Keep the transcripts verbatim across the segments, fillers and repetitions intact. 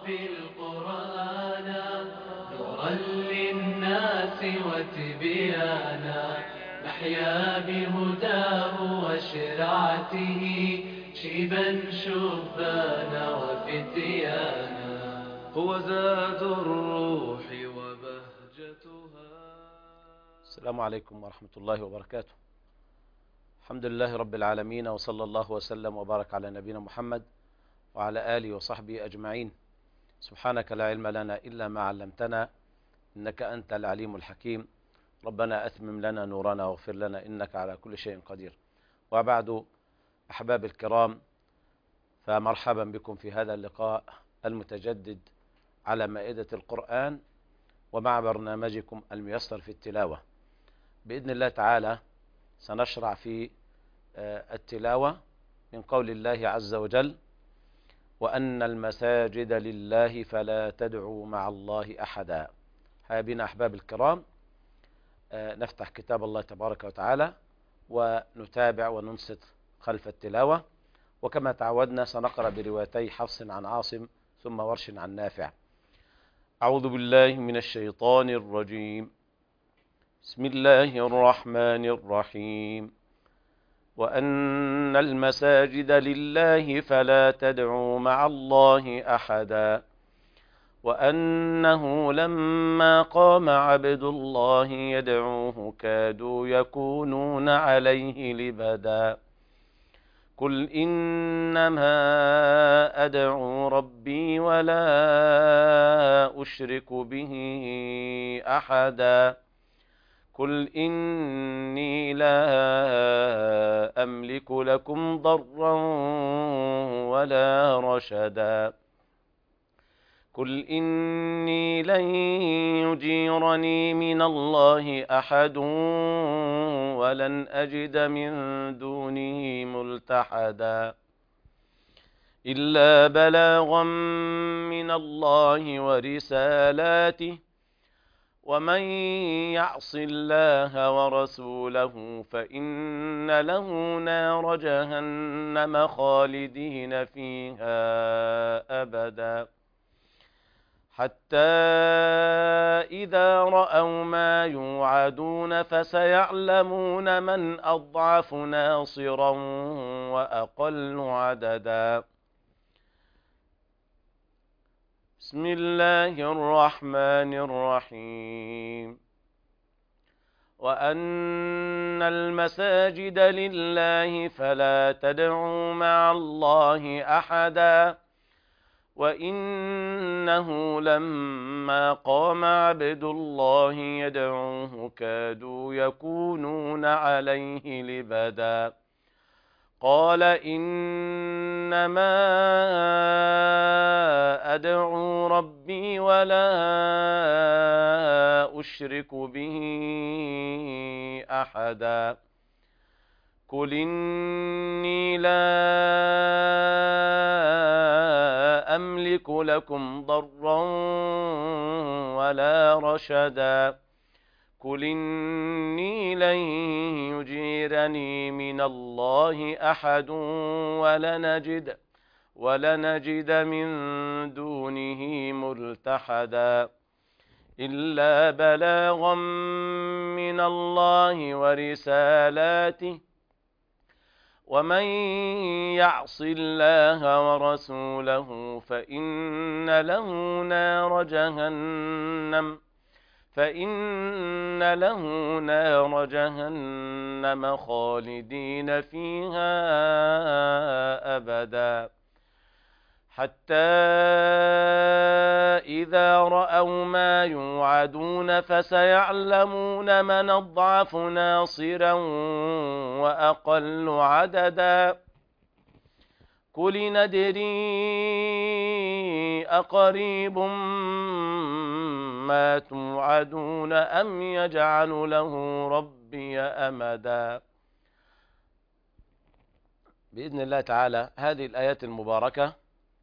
ربي القرآن نورا للناس وتبيانا نحيا بهداه وشرعته شيبا شبانا وفتيانا هو زاد الروح وبهجتها. السلام عليكم ورحمة الله وبركاته. الحمد لله رب العالمين، وصلى الله وسلم وبارك على نبينا محمد وعلى آله وصحبه أجمعين. سبحانك لا علم لنا إلا ما علمتنا إنك أنت العليم الحكيم. ربنا أتمم لنا نورنا واغفر لنا إنك على كل شيء قدير. وبعد، أحباب الكرام، فمرحبا بكم في هذا اللقاء المتجدد على مائدة القرآن ومع برنامجكم الميسر في التلاوة. بإذن الله تعالى سنشرع في التلاوة من قول الله عز وجل: وأن المساجد لله فلا تدعوا مع الله أحدا. هيا بنا أحباب الكرام نفتح كتاب الله تبارك وتعالى ونتابع وننصت خلف التلاوة، وكما تعودنا سنقرأ بروايتي حفص عن عاصم ثم ورش عن نافع. أعوذ بالله من الشيطان الرجيم. بسم الله الرحمن الرحيم. وأن المساجد لله فلا تدعوا مع الله أحدا وأنه لما قام عبد الله يدعوه كادوا يكونون عليه لبدا قل إنما أدعو ربي ولا أشرك به أحدا قل إني لا أملك لكم ضرا ولا رشدا قل إني لن يجيرني من الله أحد ولن أجد من دونه ملتحدا إلا بلاغا من الله ورسالاته ومن يعص الله ورسوله فإن له نار جهنم خالدين فيها أبدا حتى إذا رأوا ما يوعدون فسيعلمون من أضعف ناصرا وأقل عددا. بسم الله الرحمن الرحيم. وأن المساجد لله فلا تدعوا مع الله أحدا وإنه لما قام عبد الله يدعوه كادوا يكونون عليه لبدا قال إنما أدعو ربي ولا أشرك به أحدا قل إني لا أملك لكم ضرا ولا رشدا قل إني لن يجيرني من الله أحد ولنجد ولنجد من دونه ملتحدا إلا بلاغا من الله ورسالاته ومن يعص الله ورسوله فإن له نار جهنم فإن له نار جهنم خالدين فيها أبدا حتى إذا رأوا ما يوعدون فسيعلمون من أضعف ناصرا وأقل عددا قل ندري أقريب ما توعدون أم يجعل له ربي أمدا. بإذن الله تعالى هذه الآيات المباركة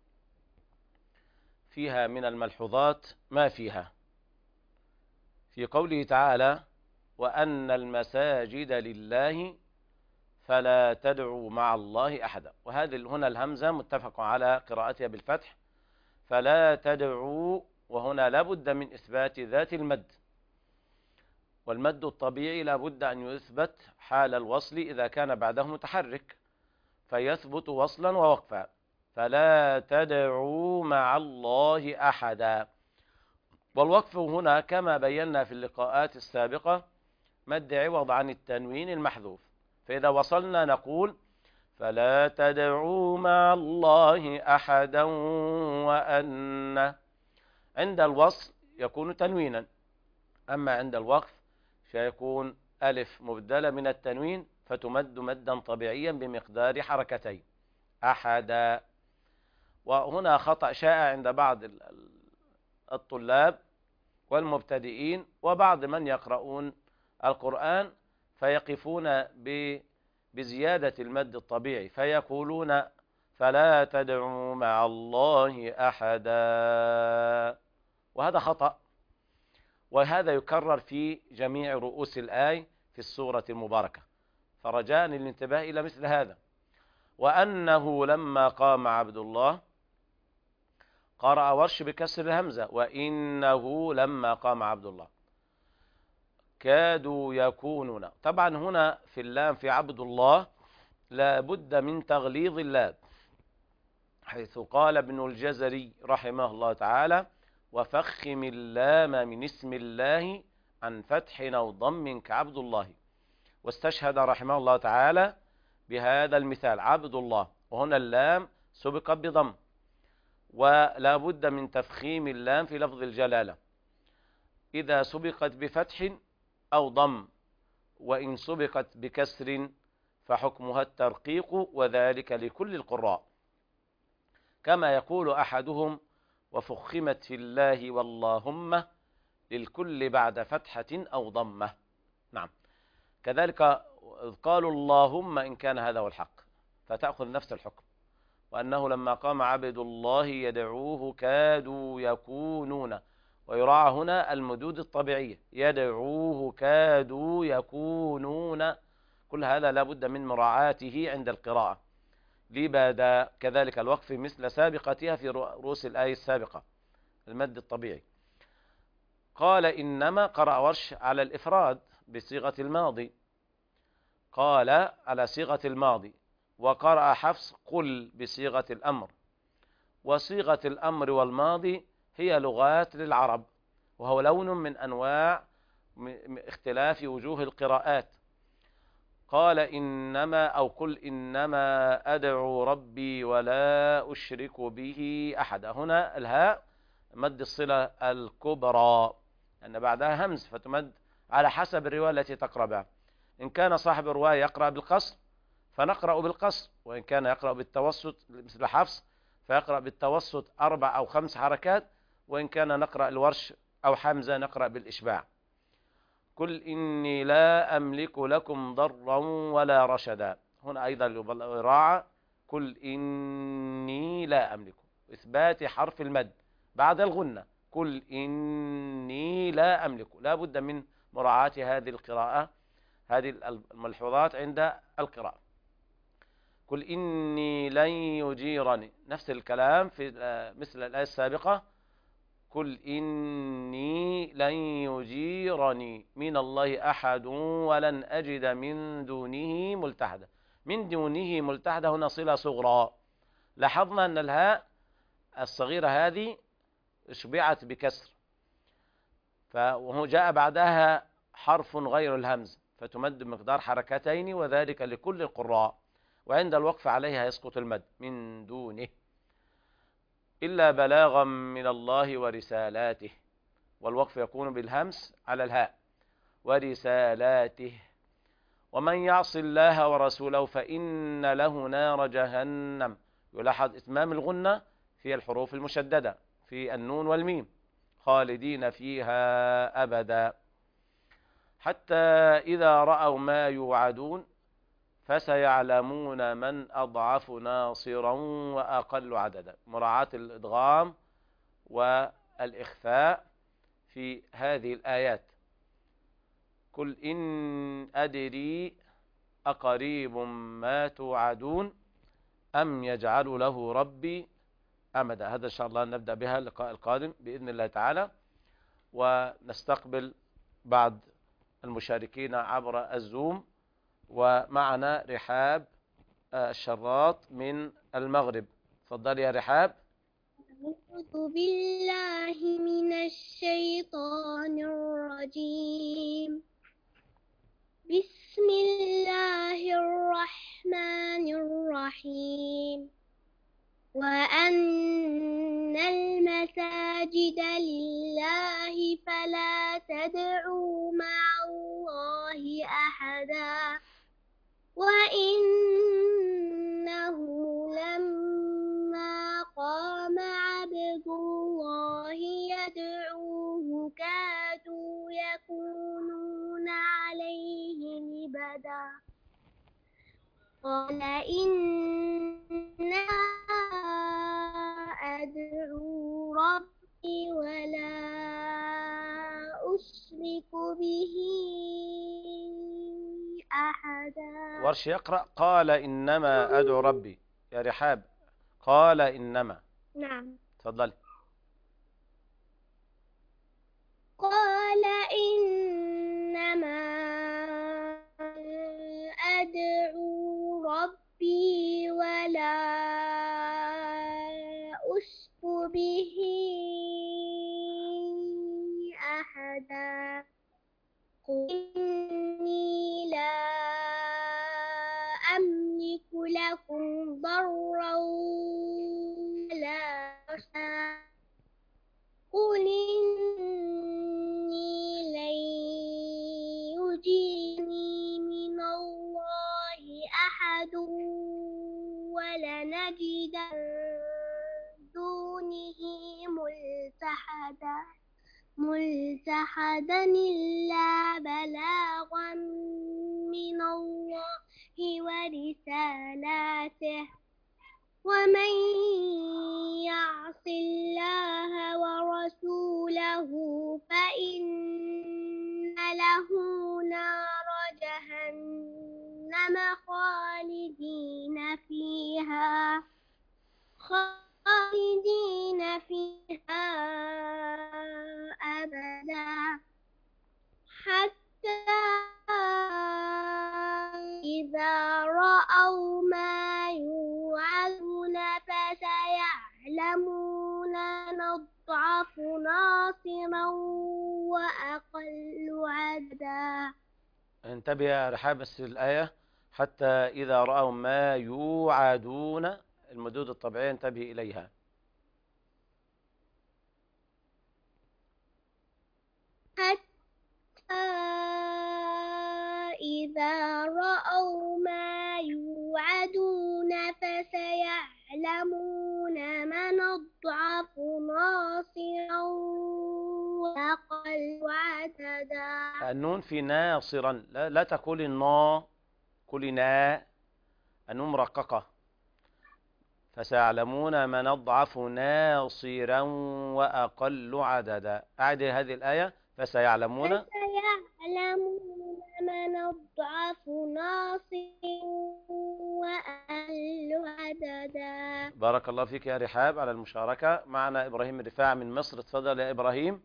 فيها من الملحوظات ما فيها. في قوله تعالى: وأن المساجد لله فلا تدعوا مع الله أحدا، وهذه هنا الهمزة متفق على قراءتها بالفتح، فلا تدعوا، وهنا لابد من إثبات ذات المد، والمد الطبيعي لابد أن يثبت حال الوصل إذا كان بعده متحرك، فيثبت وصلا ووقفا. فلا تدعوا مع الله أحدا. والوقف هنا كما بينا في اللقاءات السابقة مد عوض عن التنوين المحذوف، فإذا وصلنا نقول فلا تدعوا مع الله أحدا وأن. عند الوصل يكون تنوينا، أما عند الوقف فيكون ألف مبدلة من التنوين فتمد مدا طبيعيا بمقدار حركتين أحدا. وهنا خطأ شائع عند بعض الطلاب والمبتدئين وبعض من يقرؤون القرآن فيقفون بزيادة المد الطبيعي فيقولون فلا تدعوا مع الله أحدا، وهذا خطأ، وهذا يكرر في جميع رؤوس الآية في السورة المباركة، فرجاء الانتباه إلى مثل هذا. وأنه لما قام عبد الله، قرأ ورش بكسر الهمزة، وإنه لما قام عبد الله. كادوا يكونون، طبعا هنا في اللام في عبد الله لا بد من تغليظ اللام، حيث قال ابن الجزري رحمه الله تعالى وفخم اللام من اسم الله عن فتح أو ضم كعبد الله، واستشهد رحمه الله تعالى بهذا المثال عبد الله، وهنا اللام سبقت بضم، ولا بد من تفخيم اللام في لفظ الجلالة إذا سبقت بفتح أو ضم، وإن سبقت بكسر فحكمها الترقيق، وذلك لكل القراء، كما يقول أحدهم وفخمت في الله واللهم للكل بعد فتحة أو ضمة. نعم، كذلك قالوا اللهم إن كان هذا هو الحق، فتأخذ نفس الحكم. وأنه لما قام عبد الله يدعوه كادوا يكونون، ويراعى هنا المدود الطبيعية، يدعوه كادوا يكونون، كل هذا لا بد من مراعاته عند القراءة لبدا. كذلك الوقف مثل سابقتها في رؤوس الآية السابقة المد الطبيعي. قال إنما، قرأ ورش على الإفراد بصيغة الماضي، قال على صيغة الماضي، وقرأ حفص قل بصيغة الأمر. وصيغة الأمر والماضي هي لغات للعرب، وهو لون من أنواع اختلاف وجوه القراءات. قال إنما أو قل إنما أدعو ربي ولا أشرك به أحدا، هنا الهاء مد الصلة الكبرى أن بعدها همز فتمد على حسب الرواية التي تقرأ بها. إن كان صاحب الرواية يقرأ بالقصر فنقرأ بالقصر، وإن كان يقرأ بالتوسط مثل حفص فيقرأ بالتوسط أربع أو خمس حركات، وإن كان نقرأ الورش أو حمزة نقرأ بالإشباع. قل إني لا أملك لكم ضرا ولا رشدا، هنا أيضا يراعى قل إني لا أملك، إثبات حرف المد بعد الغنة، قل إني لا أملك، لا بد من مراعاة هذه القراءة، هذه الملحوظات عند القراءة. قل إني لن يجيرني، نفس الكلام في مثل الآية السابقة، قل إني لن يجيرني من الله أحد ولن أجد من دونه ملتحدا. من دونه ملتحدا هنا صلة صغرى، لاحظنا أن الهاء الصغيرة هذه اشبعت بكسر، فهو جاء بعدها حرف غير الهمز فتمد مقدار حركتين، وذلك لكل القراء، وعند الوقف عليها يسقط المد من دونه، إلا بلاغا من الله ورسالاته، والوقف يكون بالهمس على الهاء ورسالاته. ومن يعص الله ورسوله فإن له نار جهنم، يلاحظ إتمام الغنة في الحروف المشددة في النون والميم، خالدين فيها أبدا، حتى إذا رأوا ما يوعدون فسيعلمون من أضعف ناصرا وأقل عددا، مراعاة الإدغام والإخفاء في هذه الآيات. قل إن أدري أقريب ما توعدون أم يجعل له ربي أمدا. هذا إن شاء الله نبدأ بها اللقاء القادم بإذن الله تعالى، ونستقبل بعض المشاركين عبر الزوم. ومعنا رحاب الشراط من المغرب. تفضل يا رحاب. أعوذ بالله من الشيطان الرجيم. بسم الله الرحمن الرحيم. وأن المساجد لله فلا تدعوا مع الله أحدا وإنه لما قام عبد الله يدعوه كادوا يكونون عليه لبدا قال إنا أدعو ربي ولا أشرك به أحدا. ورش يقرأ قال إنما أدعو ربي. يا رحاب قال إنما. نعم. تفضل. قال إنما أدعو ربي ولا أشرك به أحدا قل إني لا أملك لكم ضرا ولا رشدا قل إني لن يجيني من الله أحد ولنجد دونه ملتحدا ملتحدا إلا بلاغا من الله ورسالاته ومن يعص الله ورسوله فإن له نار جهنم خالدين فيها خالدين فيها أبدا حتى إذا رأوا ما يوعدون فسيعلمون نضعف ناصرا وأقل عددا. انتبه يا رحاب بس الآية حتى إذا رأوا ما يوعدون، المدود الطبيعية انتبه إليها. حتى إذا رأوا ما يوعدون فسيعلمون من أضعف ناصرا وأقل عددا. النون في ناصرا، لا, لا تقول النا، قولي نا. النون مرققة. فسيعلمون من أضعف ناصرا وأقل عددا. أعد هذه الآية. فسيعلمون فسيعلمون من أضعف ناصرا وأقل عددا. بارك الله فيك يا رحاب على المشاركة. معنا إبراهيم الرفاع من مصر. تفضل يا إبراهيم.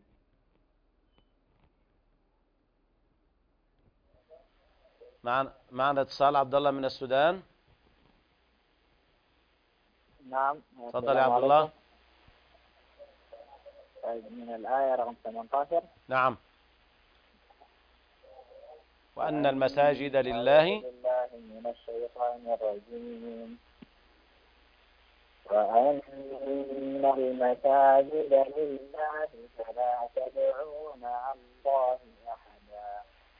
معنا معنا اتصال عبد الله من السودان. نعم. تفضل يا عبد الله. من الآية رقم ثمانية عشر. نعم. وأن المساجد لله من الشيطان الرجيم. وأن المساجد لله فلا تدعوا مع الله أحدا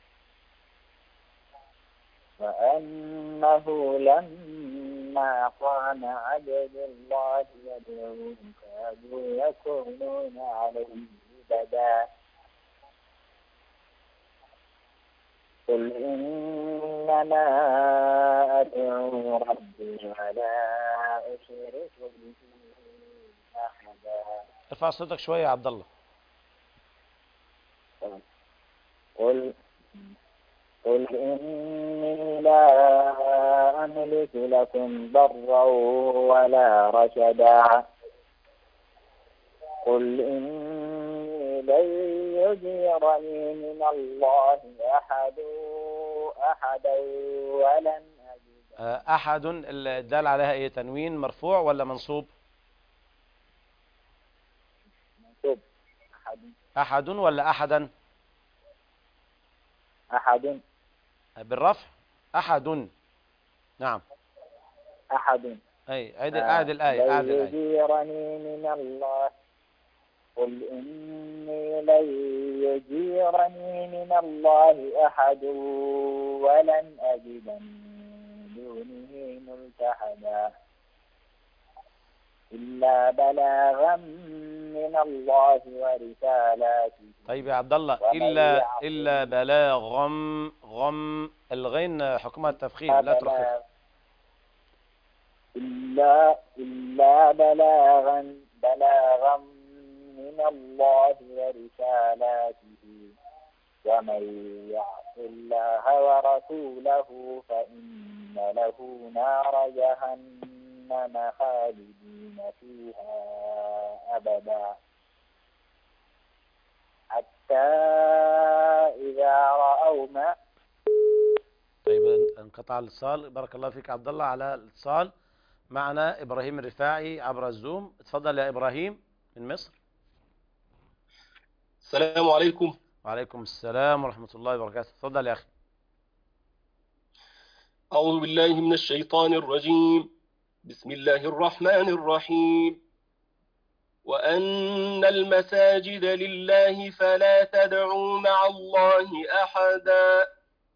وأنه لما قام عبد الله يدعوه كادوا يكونون عليه لبدا قل إنما أدعو ربي ولا أشرك به أحدا. ارفع صوتك شوية يا عبد الله. قل قل إني لا أملك لكم ضرا ولا رشدا قل إني لن يجيرني من الله أحد أحدا ولن أجد. أحد الدال عليها إيه؟ تنوين مرفوع ولا منصوب؟ منصوب. أحد. أحد ولا أحدا؟ أحد. بالرفع. أحد. نعم. أحد. أي عيد أعد الآية. أعد لن الآية. يجيرني من الله. قل إني لن يجيرني من الله أحد ولن أجد من دونه ملتحدا إلا بلاغا من الله ورسالاته. طيب يا عبد الله، إلا إلا بلاغ غم غم الغين حكمها التفخيم لا ترخيص. إلا إلا بلاغا بلاغا من الله ورسالاته ومن يعص الله ورسوله فإن له نار جهنم خالدين فيها أبدا حتى إذا رأوا ما. طيب انقطع الاتصال. بارك الله فيك عبد الله على الاتصال. معنا إبراهيم الرفاعي عبر الزوم. اتفضل يا إبراهيم من مصر. السلام عليكم. وعليكم السلام ورحمة الله وبركاته. اتفضل يا أخي. أعوذ بالله من الشيطان الرجيم. بسم الله الرحمن الرحيم. وأن المساجد لله فلا تدعوا مع الله أحدا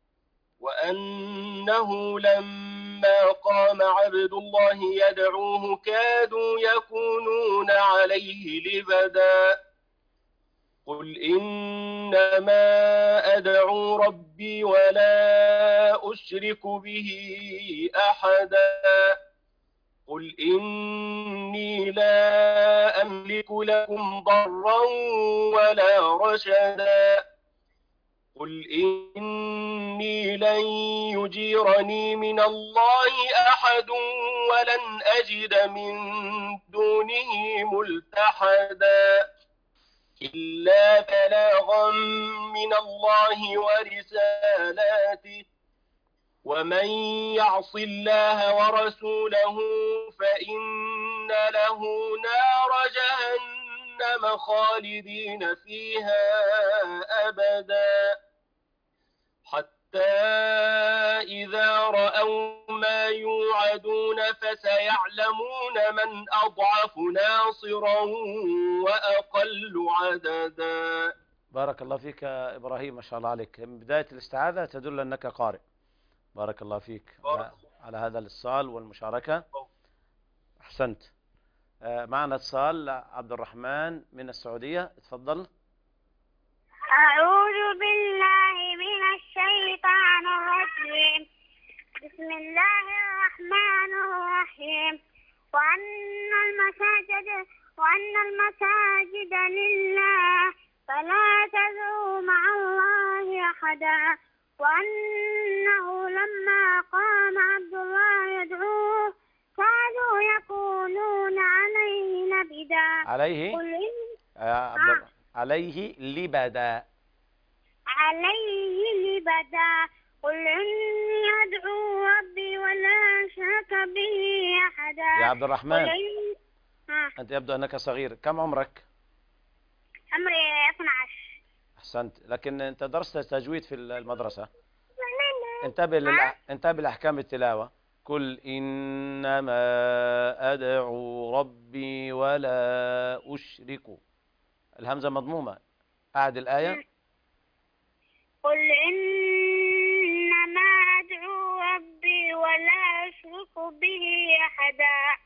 وأنه لما قام عبد الله يدعوه كادوا يكونون عليه لبدا قل إنما أدعو ربي ولا أشرك به أحدا قل إني لا أملك لكم ضرا ولا رشدا قل إني لن يجيرني من الله أحد ولن أجد من دونه ملتحدا إلا بلاغا من الله ورسالاته ومن يعص الله ورسوله فإن له نار جهنم خالدين فيها أبدا حتى إذا رأوا ما يوعدون فسيعلمون من أضعف ناصرا وأقل عددا. بارك الله فيك يا إبراهيم، ما شاء الله عليك. من بداية الاستعاذة تدل أنك قارئ. بارك الله فيك على, على هذا الاتصال والمشاركة. أحسنت. معنا اتصال عبد الرحمن من السعودية. اتفضل. أعوذ بالله من الشيطان الرجيم. بسم الله الرحمن الرحيم. وأن المساجد وأن المساجد لله فلا تدعوا مع الله أحدا وأنه لما قام عبد الله يدعوه كادوا يكونون عليه لبدا عليه قل إن يا عبد الرحمن عليه لبدا عليه لبدا قل إني أدعو ربي ولا أشرك به أحدا. يا عبد الرحمن، قل إن... أنت يبدو أنك صغير. كم عمرك؟ عمري اثني عشر. أحسنت، لكن أنت درست تجويد في المدرسة. انتبه للأ... انتبه لأحكام التلاوة. قل إنما أدعو ربي ولا أشرك. الهمزة مضمومة. أعد الآية. قل إنما أدعو ربي ولا أشرك به أحدا.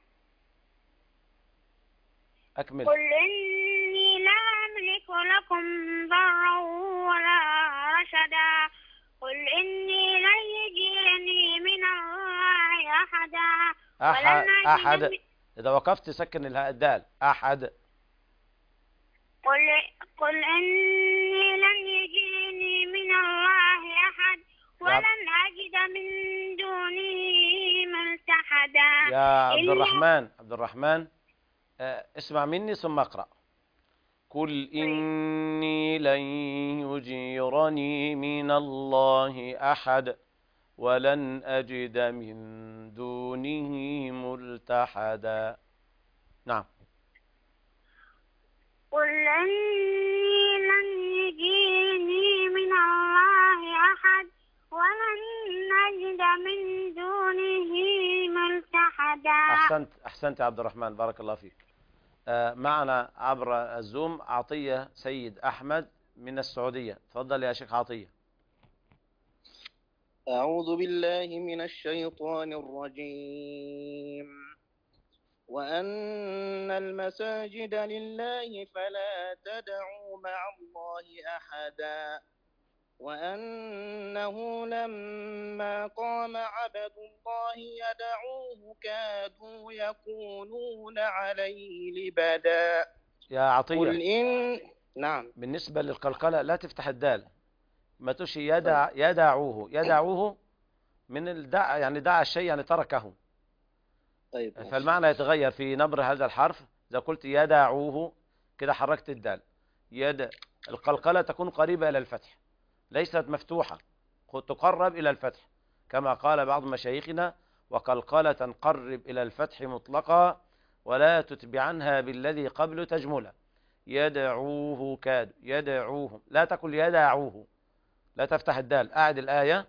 أكمل. قل إني لا أملك لكم ضرا ولا رشدا. قل إني لن يجيرني من الله أحدا أحد. ولن أحد. أجد إذا وقفت سكن الهاء الدال. أحد. قل قل إني لن يجيرني من الله أحد ولن أجد من دونه ملتحدا. يا عبد إلا الرحمن عبد الرحمن آه، اسمع مني ثم اقرأ. قل إني لن يجيرني من الله أحد ولن أجد من دونه ملتحدا. نعم. قل إني لن يجيرني من الله أحد ولن أجد من دونه ملتحدا. أحسنت أحسنت يا عبد الرحمن، بارك الله فيك. آه معنا عبر الزوم عطية سيد أحمد من السعودية. تفضل يا شيخ عطية. أعوذ بالله من الشيطان الرجيم. وأن المساجد لله فلا تدعوا مع الله أحدا وأنه لما قام عبد الله يدعوه كادوا يكونون عليه لبدا. يا عطية، قل إن نعم. بالنسبة للقلقلة لا تفتح الدال، ما تشي يدع يدعوه يدعوه من الدع، يعني دعا الشيء يعني تركه. طيب ماشي. فالمعنى يتغير في نبر هذا الحرف. إذا قلت يدعوه كده حركت الدال. يد القلقلة تكون قريبة إلى الفتح، ليست مفتوحة، تقرب إلى الفتح كما قال بعض مشايخنا: وقلقلة قرب إلى الفتح مطلقا ولا تتبعنها بالذي قبل تجملا. يدعوه كاد يدعوه، لا تقل يدعوه، لا تفتح الدال. أعد الآية.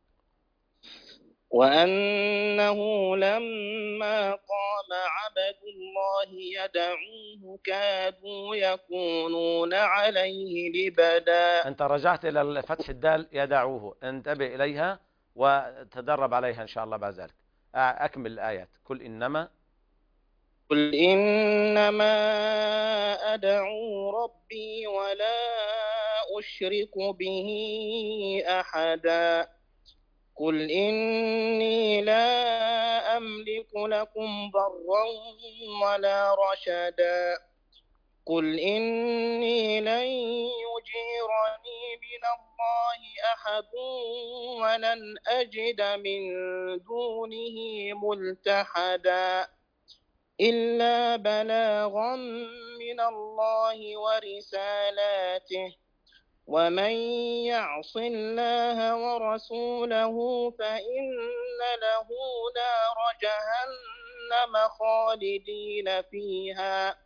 وأنه لما قام عبد الله يدعوه كادوا يكونون عليه لبدا. أنت رجعت إلى فتح الدال يدعوه، انتبه إليها وتدرب عليها إن شاء الله بعد ذلك. أكمل الآيات. قل إنما قل إنما أدعو ربي ولا أشرك به أحدا. قل إني لا أملك لكم ضرا ولا رشدا. قل إني لن يجيرني من الله أحد ولن أجد من دونه ملتحدا إلا بلاغا من الله ورسالاته ومن يعص الله ورسوله فإن له نار جهنم خالدين فيها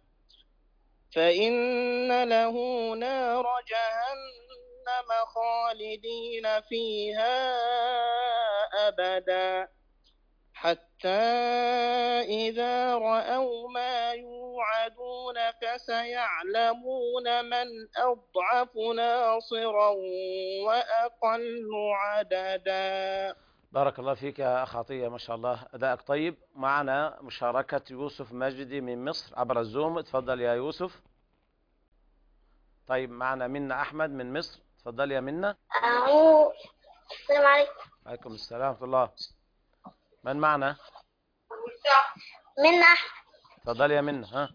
فإن له نار جهنم خالدين فيها أبدا حتى إذا رأوا ما يوعدون فسيعلمون من أضعف ناصرا وأقل عددا. بارك الله فيك يا أخ عطية، ما شاء الله أداءك طيب. معنا مشاركة يوسف مجدي من مصر عبر الزوم. تفضل يا يوسف. طيب معنا منى أحمد من مصر. تفضل يا منى. أعوذ. السلام عليكم. عليكم السلام ورحمة الله. من معنا؟ منى أحمد. تفضل يا منى. ها.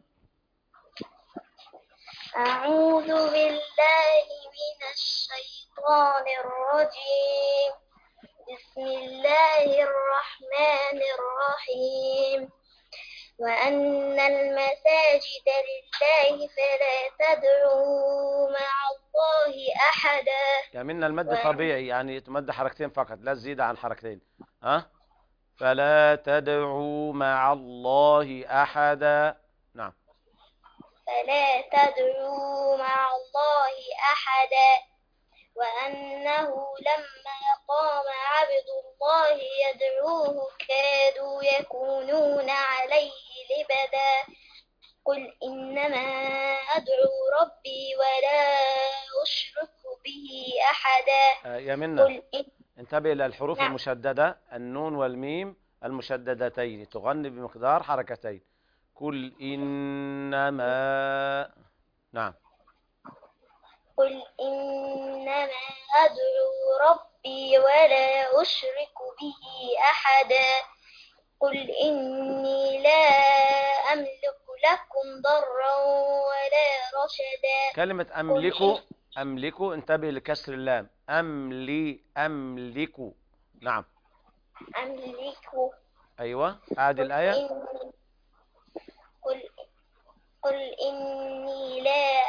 أعوذ بالله من الشيطان الرجيم. بسم الله الرحمن الرحيم. وأن المساجد لله فلا تدعوا مع الله أحدا. يا منى المد و... طبيعي، يعني تمد حركتين فقط، لا تزيد عن حركتين. ها. فلا تدعوا مع الله أحدا. نعم. فلا تدعوا مع الله أحدا وأنه لما قام عبد الله يدعوه كادوا يكونون عليه لبدا. قل إنما أدعو ربي ولا أشرك به أحدا. آه يا منى انتبه إلى الحروف نعم. المشددة، النون والميم المشددتين تغني بمقدار حركتين. قل إنما. نعم. قل إنما أدعو ربي ولا أشرك به أحدا. قل إني لا أملك لكم ضرا ولا رشدا. كلمة أملك أملك انتبه لكسر اللام. أملي أملك. نعم. أملك. أيوة. أعد الآية. إن... قل قل إني لا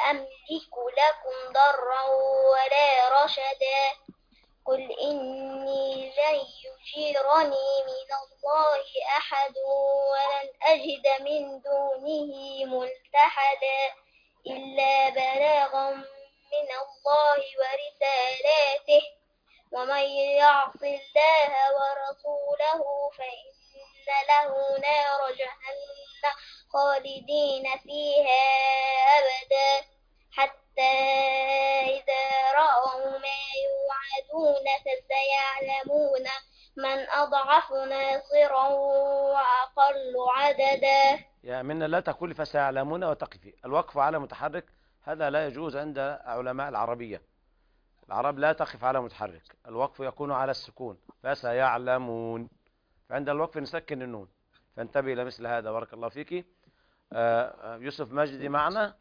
أملك لكم ضرا ولا رشدا قل إني لن يجيرني من الله أحد ولن أجد من دونه ملتحدا إلا بلاغا من الله ورسالاته ومن يعص الله ورسوله فإن له نار جهنم خالدين فيها أبدا حتى إذا رأوا ما يوعدون فسيعلمون من أضعف ناصرا وأقل عددا. يا منى لا تقولي فسيعلمون وتقفي. الوقف على متحرك هذا لا يجوز عند علماء العربية. العرب لا تقف على متحرك، الوقف يكون على السكون. فسيعلمون، فعند الوقف نسكن النون، فانتبه إلى مثل هذا. بارك الله فيك. آه يوسف مجدي معنا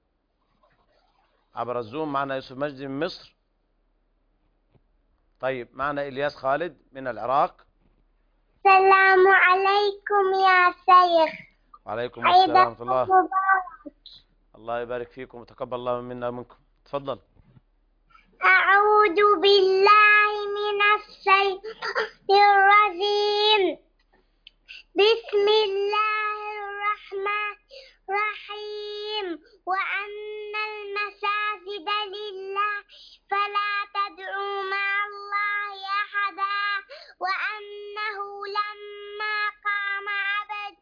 عبر الزوم. معنا يوسف مجدي من مصر. طيب معنا إلياس خالد من العراق. السلام عليكم يا شيخ. وعليكم السلام ورحمة الله. مبارك. الله يبارك فيكم وتقبل الله منا ومنكم. تفضل. أعوذ بالله من الشيطان الرجيم. بسم الله الرحمن الرحيم. وأن المساجد لله فلا تدعوا مع الله أحدا وأنه لما قام عبد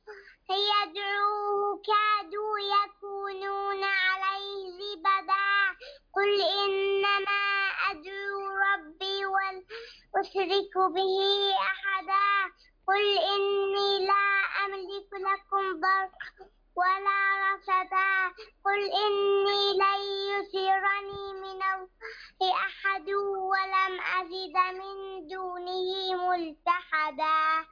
يدعوه كادوا يكونون عليه لبدا قل إنما أدعو ربي ولا أشرك به أحدا قل إني لا أملك لكم ضرا ولا رشدا قل إني لن يجيرني من الله أحد ولم أجد من دونه ملتحدا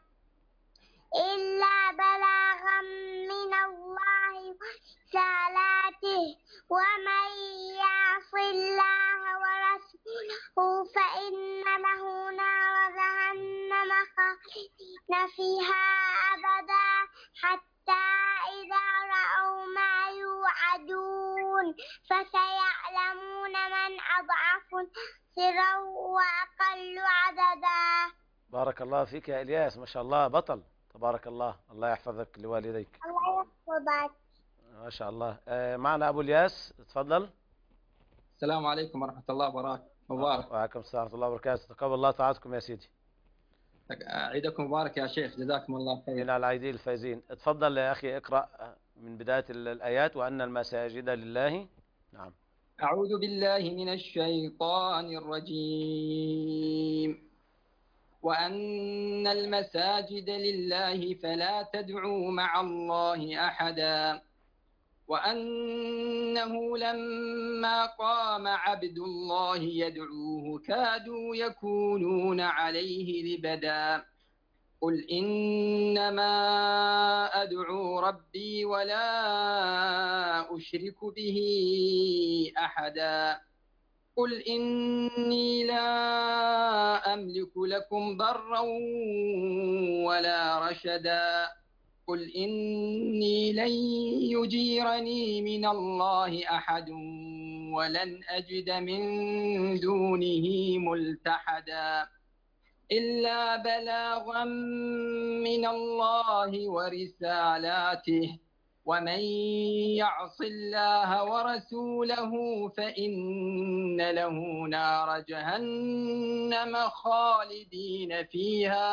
إلا بلاغا من الله ورسالاته ومن يعص الله ورسوله فإن له نار جهنم خالدين فيها أبدا حتى إذا رأوا ما يوعدون فسيعلمون من أضعف نصرا وأقل عددا. بارك الله فيك يا إلياس، ما شاء الله بطل. تبارك الله، الله يحفظك لوالديك. الله يحفظك. ما شاء الله. آه معنا أبو الياس، تفضل. السلام عليكم ورحمة الله وبركاته. مبارك. وعليكم السلام ورحمة الله وبركاته. تقبل الله طاعتكم يا سيدي. عيدكم مبارك يا شيخ، جزاكم الله خير. إلى العيدين الفايزين. تفضل يا أخي، اقرأ من بداية الآيات. وأن المساجد لله. نعم. أعوذ بالله من الشيطان الرجيم. وأن المساجد لله فلا تدعوا مع الله أحدا وأنه لما قام عبد الله يدعوه كادوا يكونون عليه لبدا قل إنما أدعو ربي ولا أشرك به أحدا قل إني لا أملك لكم ضرا ولا رشدا قل إني لن يجيرني من الله أحد ولن أجد من دونه ملتحدا إلا بلاغا من الله ورسالاته ومن يعص الله ورسوله فإن له نار جهنم خالدين فيها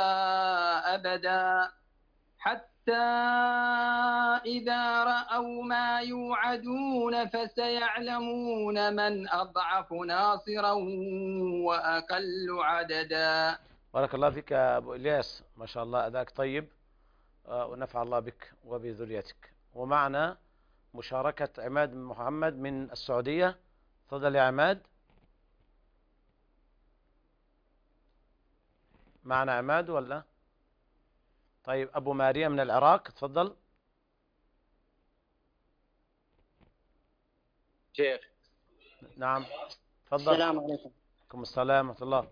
أبدا حتى إذا رأوا ما يوعدون فسيعلمون من أضعف ناصرا وأقل عددا. بارك الله فيك يا أبو إلياس، ما شاء الله أداك طيب، ونفع الله بك وبذريتك. ومعنا مشاركة عماد محمد من السعودية. تفضل يا عماد. معنا عماد ولا؟ طيب أبو ماريا من العراق، تفضل. شيخ. نعم تفضل. السلام عليكم. وعليكم السلام ورحمة الله.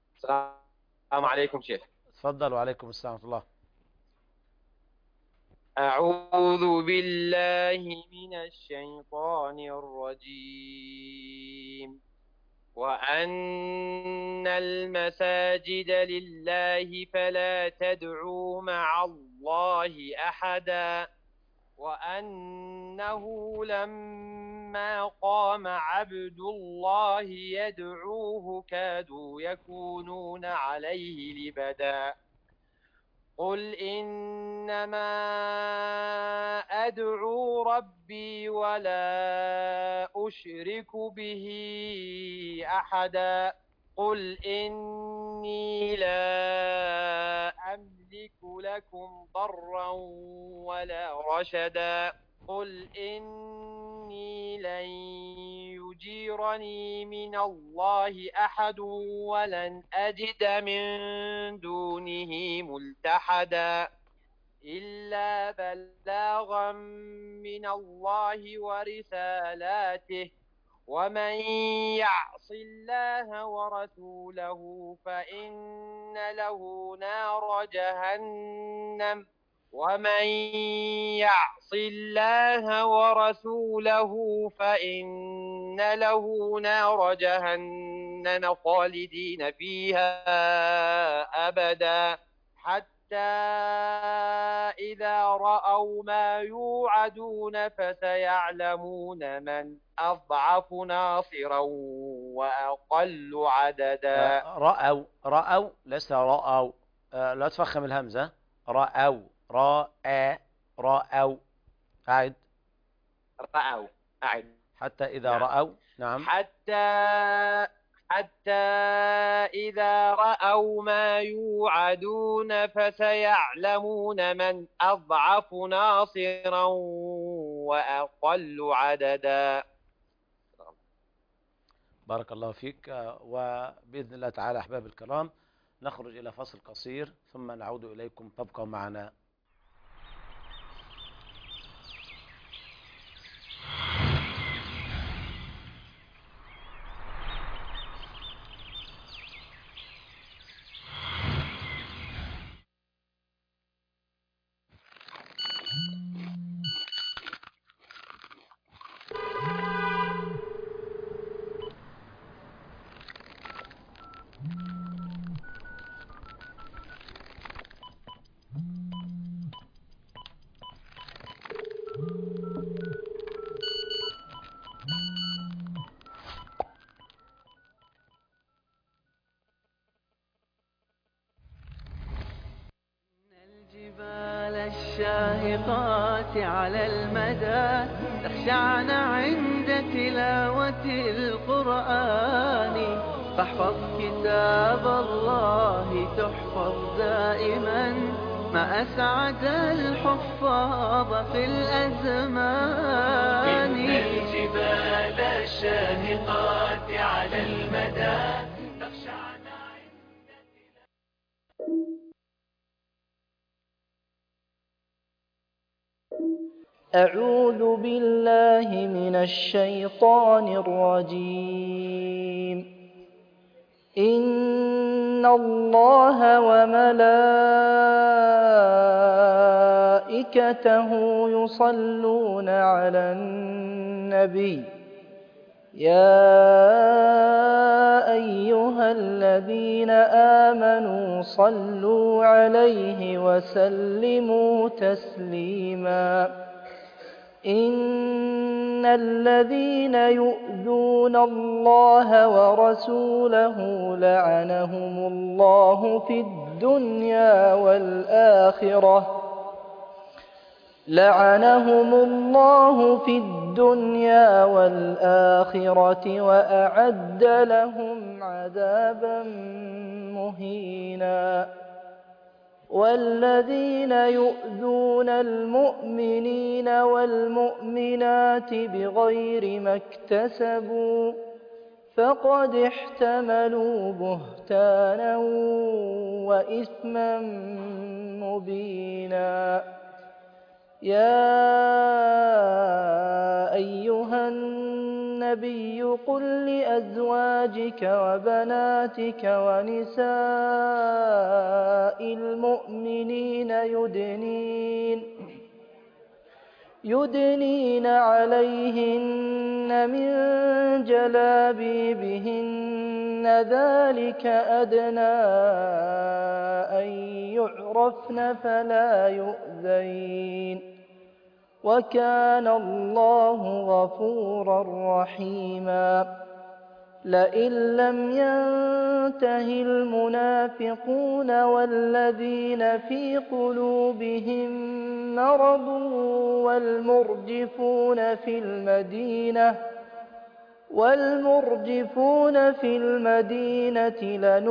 السلام عليكم شيخ. تفضل. وعليكم السلام ورحمة الله. أعوذ بالله من الشيطان الرجيم وأن المساجد لله فلا تدعوا مع الله أحدا وأنه لما قام عبد الله يدعوه كادوا يكونون عليه لبدا قل إنما أدعو ربي ولا أشرك به أحدا قل إني لا أملك لكم ضرا ولا رشدا قل إني لن يجيرني من الله أحد ولن أجد من دونه ملتحدا إلا بلاغا من الله ورسالاته ومن يعص الله ورسوله فإن له نار جهنم ومن يعص الله ورسوله فإن له نار جهنم خالدين فيها أبدا حتى إذا رأوا ما يوعدون فسيعلمون من أضعف ناصرا وأقل عددا. رأوا رأوا ليس رأوا، لا تفخم الهمزة. رأوا راء رأوا. أعد. رأوا أعد. حتى إذا نعم. رأوا. نعم. حتى حتى إذا رأوا ما يوعدون فسيعلمون من أضعف ناصرا وأقل عددا. بارك الله فيك. وبإذن الله تعالى أحباب الكرام نخرج إلى فصل قصير ثم نعود إليكم، تبقوا معنا. الشاهقات على المدى تخشعن عند تلاوة القرآن فاحفظ كتاب الله تحفظ دائما ما أسعد الحفاظ في الأزمان. إن الجبال الشاهقات على المدى تخشعن عند أعوذ بالله من الشيطان الرجيم. إن الله وملائكته يصلون على النبي يا أيها الذين آمنوا صلوا عليه وسلموا تسليما. إن الذين يؤذون الله ورسوله لعنهم الله في الدنيا والآخرة لعنهم الله في الدنيا والآخرة وأعد لهم عذابا مهينا. والذين يؤذون المؤمنين والمؤمنات بغير ما اكتسبوا فقد احتملوا بهتانا وإثما مبينا. يا أيها النبي قل لأزواجك وبناتك ونساء المؤمنين يدنين يدنين عليهن من جلابيبهن ذلك أدنى أن يعرفن فلا يؤذين وكان الله غفورا رحيما لئن لم ينته المنافقون والذين في قلوبهم مرض والمرجفون في المدينة والمرجفون في المدينة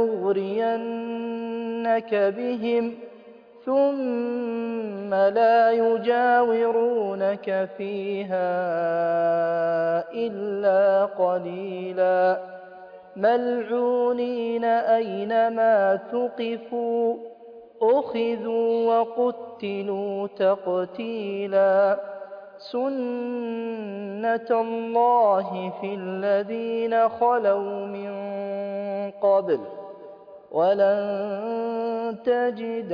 لنغرينك بهم ثم لا يجاورونك فيها إلا قليلا ملعونين أينما ثقفوا أخذوا وقتلوا تقتيلا سنة الله في الذين خلوا من قبل ولن تجد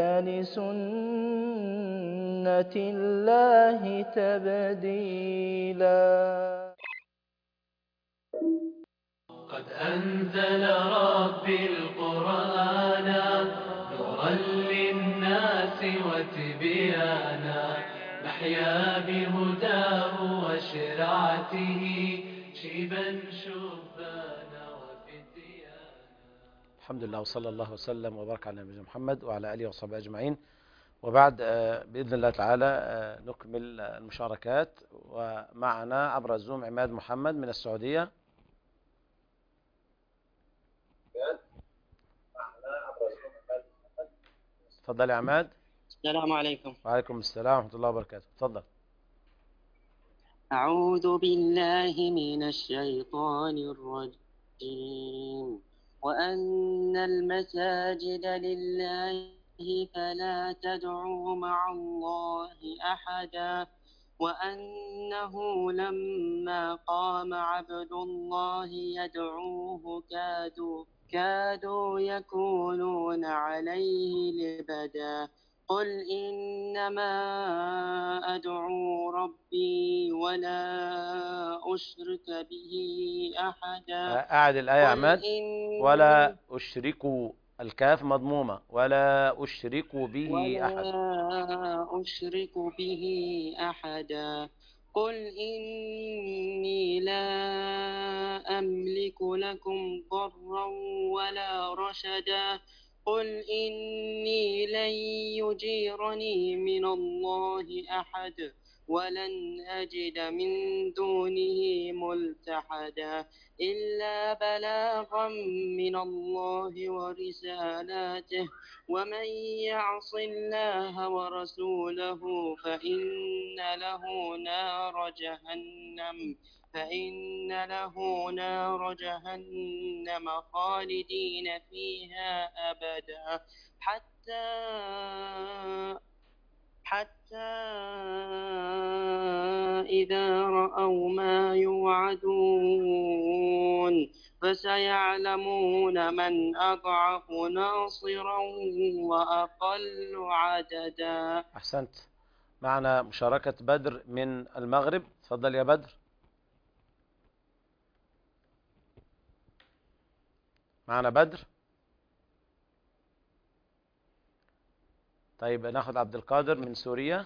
لسنة الله تبديلا. قد أنزل ربي القرآن نورا للناس وتبيانا نحيا بهداه وشرعته شيبا شبانا وفتيانا. الحمد لله وصلى الله وسلم وبارك على نبينا محمد وعلى آله وصحبه أجمعين. وبعد بإذن الله تعالى نكمل المشاركات، ومعنا عبر الزوم عماد محمد من السعودية. تفضل يا عماد. السلام عليكم. وعليكم السلام ورحمة الله وبركاته. تفضل. أعوذ بالله من الشيطان الرجيم وأن المساجد لله فلا تدعوا مع الله أحدا وأنه لما قام عبد الله يدعوه كادوا كادوا يكونون عليه لبدا قل إنما أدعو ربي ولا أشرك به أحدا. أعد الآية يا عماد. ولا أشركوا، الكاف مضمومة، ولا أشرك به أحدا. ولا أشرك به أحدا قل إني لا أملك لكم ضرا ولا رشدا قل إني لن يجيرني من الله أحد ولن أجد من دونه ملتحدا إلا بلاغا من الله ورسالاته ومن يعص الله ورسوله فإن له نار جهنم فإن له نار جهنم خالدين فيها أبدا حتى حتى إذا رأوا ما يوعدون فسيعلمون من أضعف ناصرا وأقل عددا. أحسنت. معنا مشاركة بدر من المغرب. تفضل يا بدر. معنا بدر. طيب ناخذ عبد القادر من سوريا.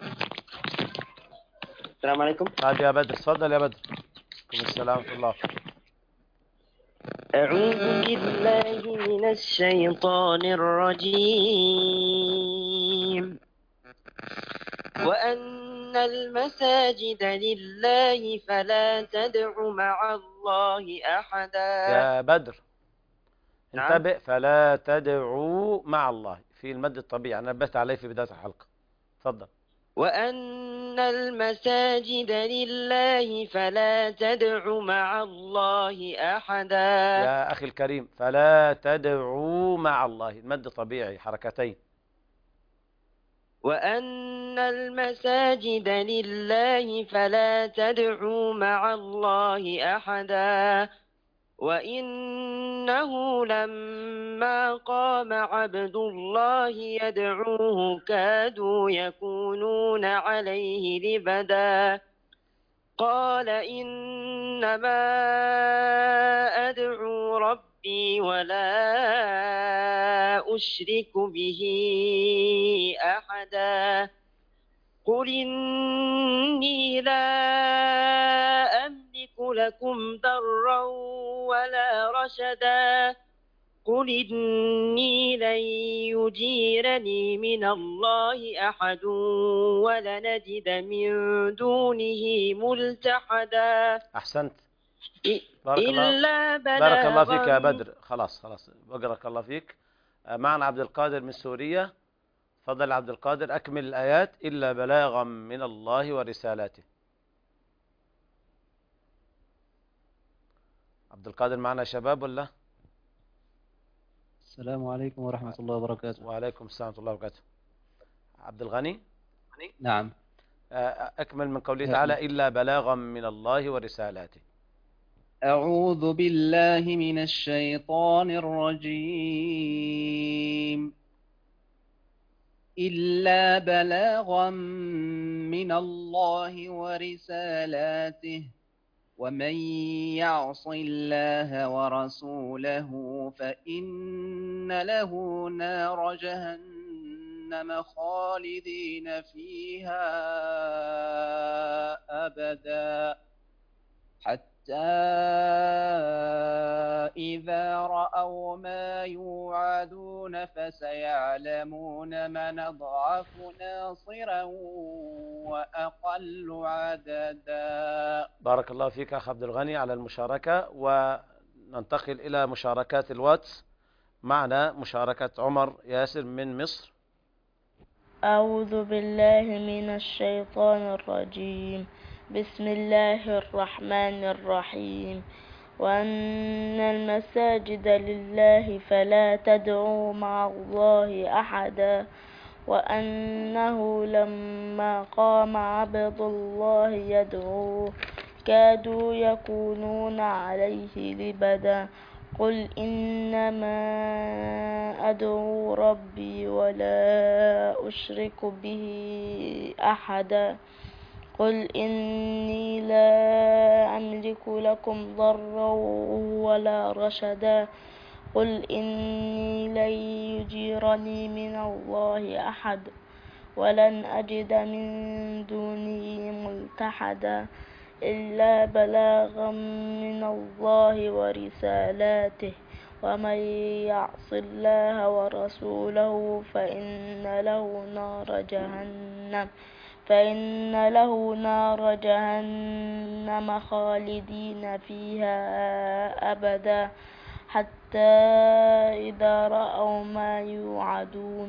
السلام عليكم. طيب يا بدر. تفضل يا بدر. عليكم السلام ورحمة الله. أعوذ بالله من الشيطان الرجيم وأن المساجد لله فلا تدع مع الله أحدا. يا بدر نعم. انتبه، فلا تدعوا مع الله في المد الطبيعي، أنا نبهت عليه في بداية الحلقة. تفضل. وأن المساجد لله فلا تدع مع الله أحدا. يا أخي الكريم، فلا تدعوا مع الله، المد طبيعي حركتين. وأن المساجد لله فلا تدعوا مع الله أحدا وإنه لما قام عبد الله يدعوه كادوا يكونون عليه لبدا قال إنما أدعو ربي ولا أشرك به أحدا قل إني لا أملك لكم ضرا ولا رشدا قل إني لن يجيرني من الله أحد ولنجد من دونه ملتحدا. أحسنت. بارك الله, إلا بارك الله فيك يا بلاغا. بدر. خلاص خلاص بارك الله فيك. معنا عبد القادر من سوريا. تفضل عبد القادر، أكمل الآيات. إلا بلاغا من الله ورسالاته. عبد القادر معنا شباب ولا؟ السلام عليكم ورحمة الله وبركاته. وعليكم السلام ورحمة الله وبركاته. عبد الغني. نعم. أكمل من قوله تعالى إلا بلاغا من الله ورسالاته. أعوذ بالله من الشيطان الرجيم. إلا بلاغا من الله ورسالاته ومن يعص الله ورسوله فإن له نار جهنم خالدين فيها أبدا حتى إذا رأوا ما يوعدون فسيعلمون من أضعف ناصرا وأقل عددا. بارك الله فيك أخ عبد الغني على المشاركة. وننتقل إلى مشاركات الواتس. معنا مشاركة عمر ياسر من مصر. أعوذ بالله من الشيطان الرجيم. بسم الله الرحمن الرحيم. وأن المساجد لله فلا تدعوا مع الله أحدا وأنه لما قام عبد الله يدعوه كادوا يكونون عليه لبدا قل إنما أدعو ربي ولا أشرك به أحدا قل إني لا أملك لكم ضرا ولا رشدا قل إني لن يجيرني من الله أحد ولن أجد من دونه ملتحدا إلا بلاغا من الله ورسالاته ومن يعص الله ورسوله فإن له نار جهنم فإن له نار جهنم خالدين فيها أبدا حتى إذا رأوا ما يوعدون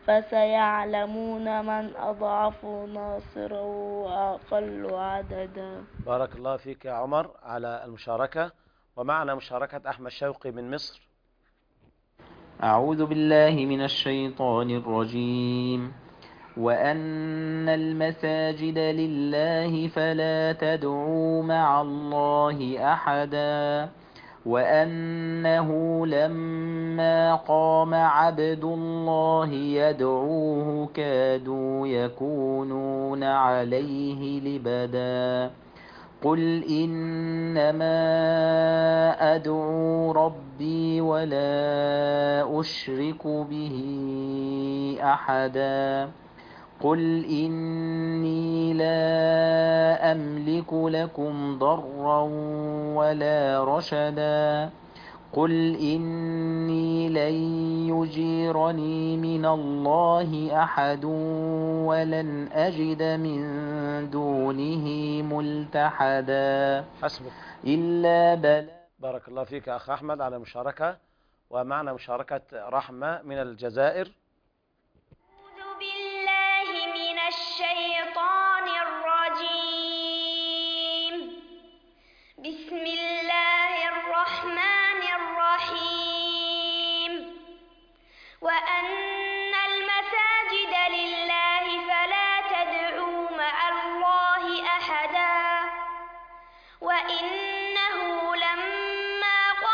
فسيعلمون من أضعف ناصرا وأقل عددا. بارك الله فيك يا عمر على المشاركة. ومعنا مشاركة أحمد شوقي من مصر. أعوذ بالله من الشيطان الرجيم. وأن المساجد لله فلا تدعوا مع الله أحدا وأنه لما قام عبد الله يدعوه كادوا يكونون عليه لبدا قل إنما أدعو ربي ولا أشرك به أحدا قل إني لا أملك لكم ضرا ولا رشدا قل إني لن يجيرني من الله أحد ولن أجد من دونه ملتحدا. حسبك. إلا بلا. بارك الله فيك أخ أحمد على المشاركة. ومعنا مشاركة رحمة من الجزائر. أعوذ بالله من الشيطان الرجيم. بسم الله الرحمن الرحيم. وأن المساجد لله فلا تدعوا مع الله أحدا وإنه لما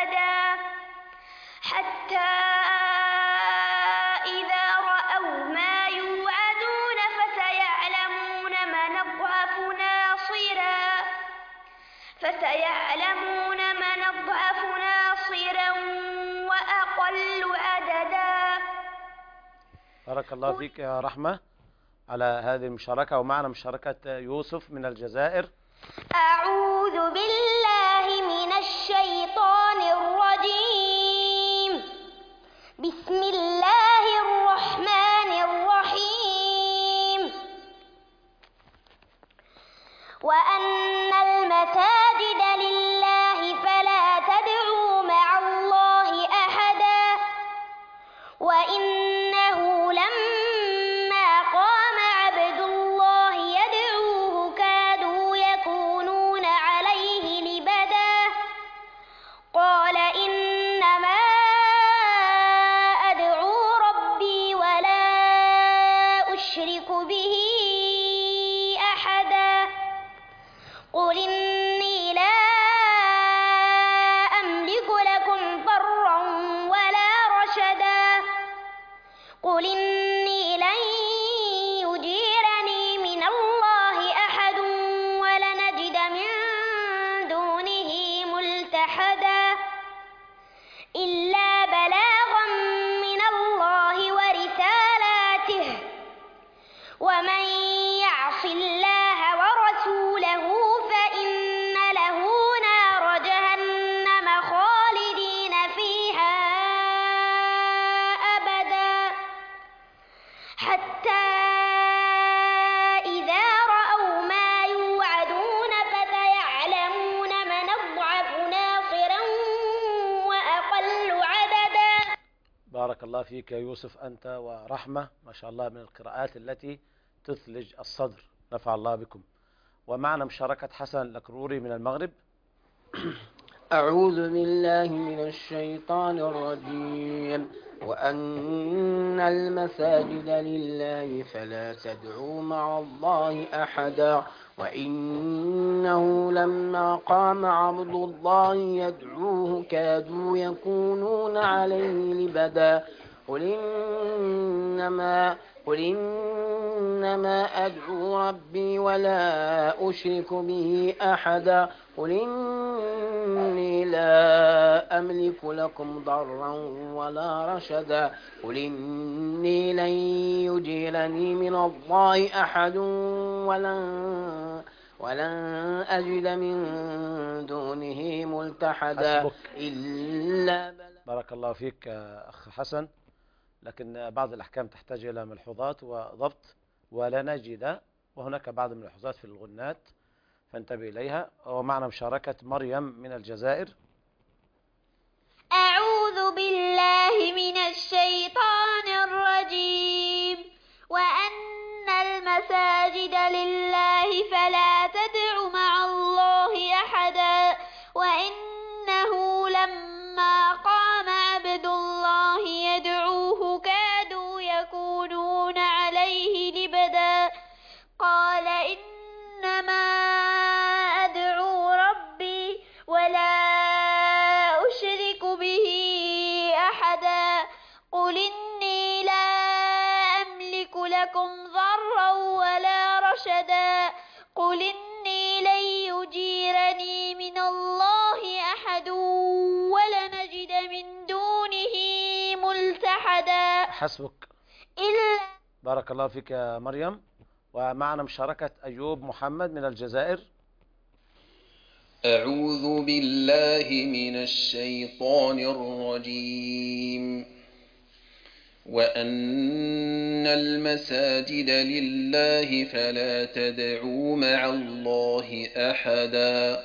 أبدا حتى إذا رأوا ما يوعدون فسيعلمون من أضعف ناصرا فسيعلمون من أضعف ناصرا وأقل عددا. بارك الله فيك يا رحمة على هذه المشاركة. ومعنا مشاركة يوسف من الجزائر. أعوذ بالله من الشيطان الرجيم. بسم الله الرحمن الرحيم. وأن المساجد لله فلا تدعوا مع الله أحدا وإنه لما قام عبد الله يدعوه كادوا يكونون عليه لبدا قال إنما أدعو ربي ولا أشرك به أحدا قل إني لا أملك لكم ضرا ولا رشدا قل إني لن يجيرني من الله أحد ولنجد من دونه ملتحدا إلا بلاغا من الله ورسالاته ومن يعص الله ورسوله فإن له نار جهنم خالدين فيها أبدا حتى إذا رأوا ما يوعدون فسيعلمون من أضعف ناصرا وأقل عددا. بارك الله فيك يا يوسف أنت ورحمة، ما شاء الله من القراءات التي تثلج الصدر، نفع الله بكم. ومعنا مشاركة حسن الأكروري من المغرب. أعوذ بالله من الشيطان الرجيم. وأن المساجد لله فلا تدعوا مع الله أحدا وإنه لما قام عبد الله يدعوه كادوا يكونون عليه لبدا قل إنما قل إنما أدعو ربي ولا أشرك به أحدا قل إني لا أملك لكم ضرا ولا رشدا قل إني لن يجيرني من الله أحد ولن ولن أجد من دونه ملتحدا إلا بارك الله فيك أخ حسن، لكن بعض الأحكام تحتاج إلى ملحوظات وضبط ولا نجد، وهناك بعض الملحوظات في الغنات فانتبه إليها. ومعنا مشاركة مريم من الجزائر. أعوذ بالله من الشيطان الرجيم. وأن المساجد لله فلا تدع مع الله أحدا وإنه لما قام عبد الله يدعوه كادوا يكونون عليه لبدا قال إنما أدعو ربي ولا أشرك به أحدا قل إني لا أملك لكم ضرا ولا رشدا قل إني لن يجيرني من الله أحد ولنجد من دونه ملتحدا. حسبك. إلا بارك الله فيك يا مريم. ومعنا مشاركة أيوب محمد من الجزائر. أعوذ بالله من الشيطان الرجيم. وأن المساجد لله فلا تدعوا مع الله أحدا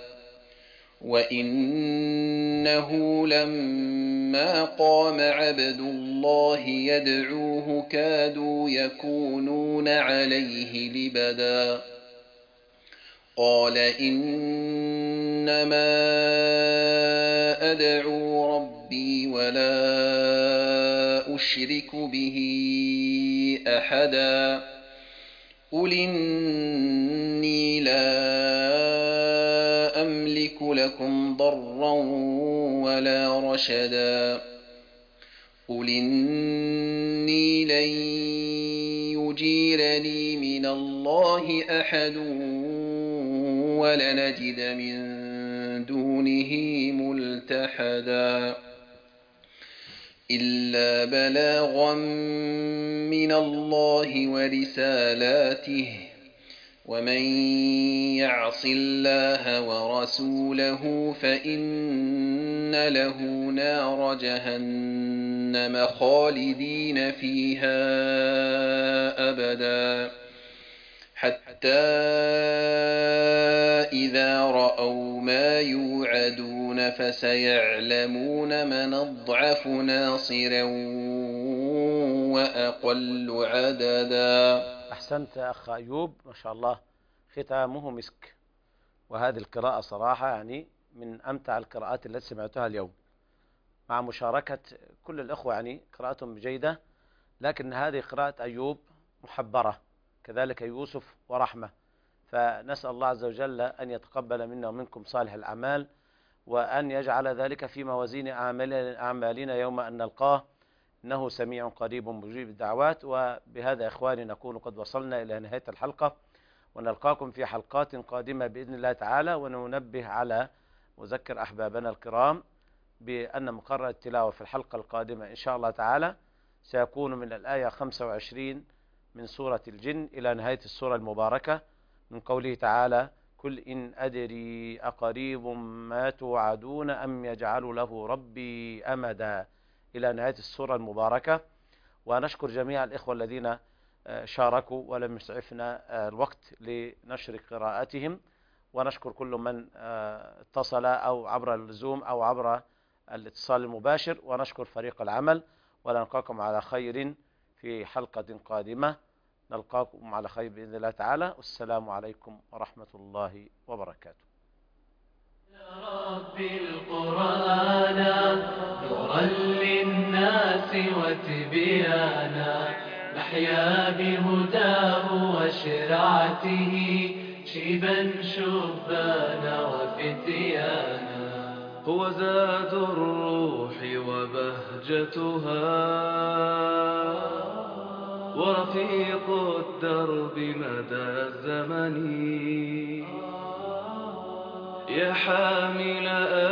وإنه لما قام عبد الله يدعوه كادوا يكونون عليه لبدا قال إنما أدعو ربي ولا أشرك به أحدا قل إني لا أملك لكم ضرا ولا رشدا قل إني لن يجيرني من الله أحد ولنجد من دونه ملتحدا إلا بلاغا من الله ورسالاته ومن يعص الله ورسوله فإن له نار جهنم خالدين فيها أبدا حتى إذا رأوا ما يوعدون فسيعلمون من أضعف ناصرا وأقل عددا. أحسنت أخ أيوب، ما شاء الله، ختامه مسك. وهذه القراءة صراحة يعني من أمتع القراءات التي سمعتها اليوم، مع مشاركة كل الأخوة، يعني قراءتهم جيدة، لكن هذه قراءة أيوب محبرة، كذلك يوسف ورحمة. فنسأل الله عز وجل أن يتقبل منا ومنكم صالح الأعمال، وأن يجعل ذلك في موازين أعمالنا يوم أن نلقاه، إنه سميع قريب مجيب الدعوات. وبهذا إخواني نكون قد وصلنا إلى نهاية الحلقة، ونلقاكم في حلقات قادمة بإذن الله تعالى. وننبه على وذكر أحبابنا الكرام بأن مقرر التلاوة في الحلقة القادمة إن شاء الله تعالى سيكون من الآية خمسة وعشرين من سورة الجن إلى نهاية السورة المباركة، من قوله تعالى: قل إن أدري أقريب ما توعدون أم يجعل له ربي أمدا، إلى نهاية السورة المباركة. ونشكر جميع الإخوة الذين شاركوا ولم يسعفنا الوقت لنشر قراءتهم، ونشكر كل من اتصل أو عبر الزوم أو عبر الاتصال المباشر، ونشكر فريق العمل. ونلقاكم على خير في حلقة قادمة، نلقاكم على خير بإذن الله تعالى. والسلام عليكم ورحمة الله وبركاته. رب القرآن نورا للناس وتبيانا، نحيا بهداه وشرعته شيبا شبانا وفتيانا. هو زاد الروح وبهجتها ورفيق الدرب مدى الزمن، يا حامل